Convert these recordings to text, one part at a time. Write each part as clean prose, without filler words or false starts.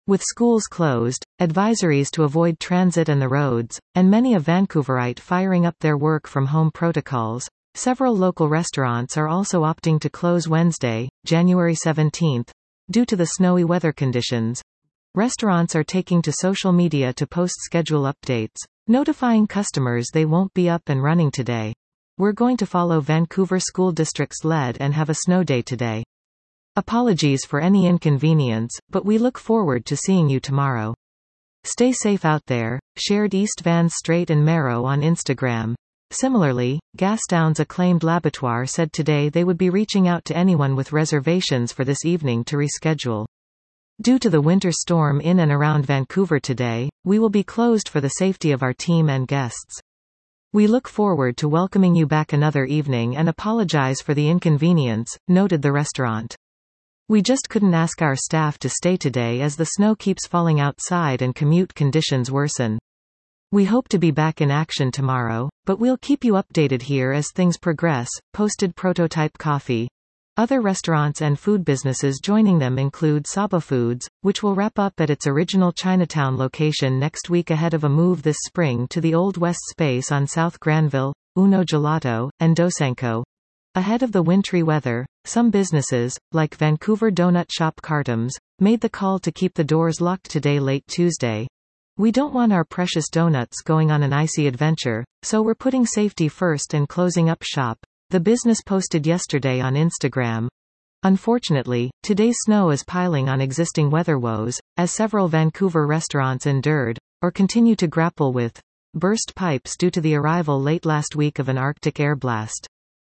With schools closed, advisories to avoid transit and the roads, and many a Vancouverite firing up their work-from-home protocols, several local restaurants are also opting to close Wednesday, January 17, due to the snowy weather conditions. Restaurants are taking to social media to post schedule updates, notifying customers they won't be up and running today. We're going to follow Vancouver School District's lead and have a snow day today. Apologies for any inconvenience, but we look forward to seeing you tomorrow. Stay safe out there, shared East Van Strait and Marrow on Instagram. Similarly, Gastown's acclaimed L'Abattoir said today they would be reaching out to anyone with reservations for this evening to reschedule. Due to the winter storm in and around Vancouver today, we will be closed for the safety of our team and guests. We look forward to welcoming you back another evening and apologize for the inconvenience, noted the restaurant. We just couldn't ask our staff to stay today as the snow keeps falling outside and commute conditions worsen. We hope to be back in action tomorrow, but we'll keep you updated here as things progress, posted Prototype Coffee. Other restaurants and food businesses joining them include Saba Foods, which will wrap up at its original Chinatown location next week ahead of a move this spring to the Old West space on South Granville, Uno Gelato, and Dosenko. Ahead of the wintry weather, some businesses, like Vancouver donut shop Cartums, made the call to keep the doors locked today late Tuesday. We don't want our precious donuts going on an icy adventure, so we're putting safety first and closing up shop, the business posted yesterday on Instagram. Unfortunately, today's snow is piling on existing weather woes, as several Vancouver restaurants endured, or continue to grapple with, burst pipes due to the arrival late last week of an Arctic air blast.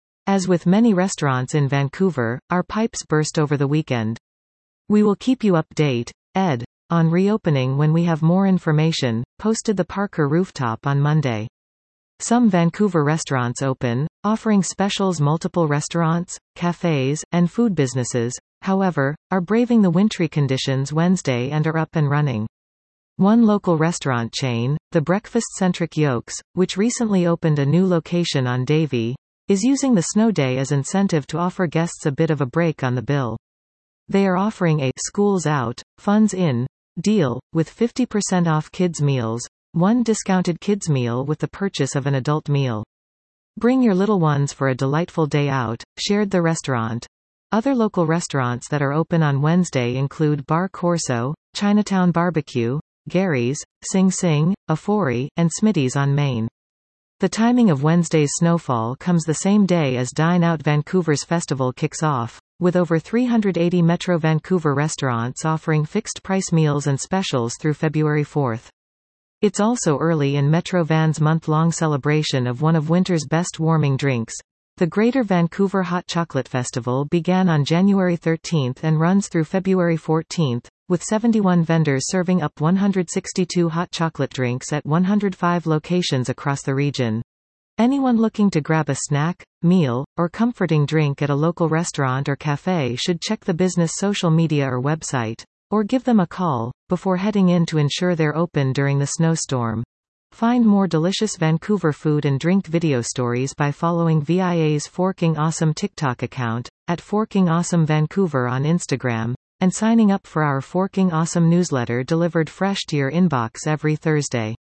As with many restaurants in Vancouver, our pipes burst over the weekend. We will keep you updated, Ed, on reopening when we have more information, posted the Parker Rooftop on Monday. Some Vancouver restaurants open, offering specials. Multiple restaurants, cafes, and food businesses, however, are braving the wintry conditions Wednesday and are up and running. One local restaurant chain, the breakfast-centric Yolks, which recently opened a new location on Davie, is using the snow day as incentive to offer guests a bit of a break on the bill. They are offering a schools out, funds in deal, with 50% off kids' meals, one discounted kids' meal with the purchase of an adult meal. Bring your little ones for a delightful day out, shared the restaurant. Other local restaurants that are open on Wednesday include Bar Corso, Chinatown Barbecue, Gary's, Sing Sing, Afori, and Smitty's on Main. The timing of Wednesday's snowfall comes the same day as Dine Out Vancouver's festival kicks off, with over 380 Metro Vancouver restaurants offering fixed-price meals and specials through February 4. It's also early in Metro Van's month-long celebration of one of winter's best warming drinks. The Greater Vancouver Hot Chocolate Festival began on January 13 and runs through February 14, with 71 vendors serving up 162 hot chocolate drinks at 105 locations across the region. Anyone looking to grab a snack, meal, or comforting drink at a local restaurant or cafe should check the business social media or website, or give them a call, before heading in to ensure they're open during the snowstorm. Find more delicious Vancouver food and drink video stories by following VIA's Forking Awesome TikTok account, at Forking Awesome Vancouver on Instagram, and signing up for our Forking Awesome newsletter delivered fresh to your inbox every Thursday.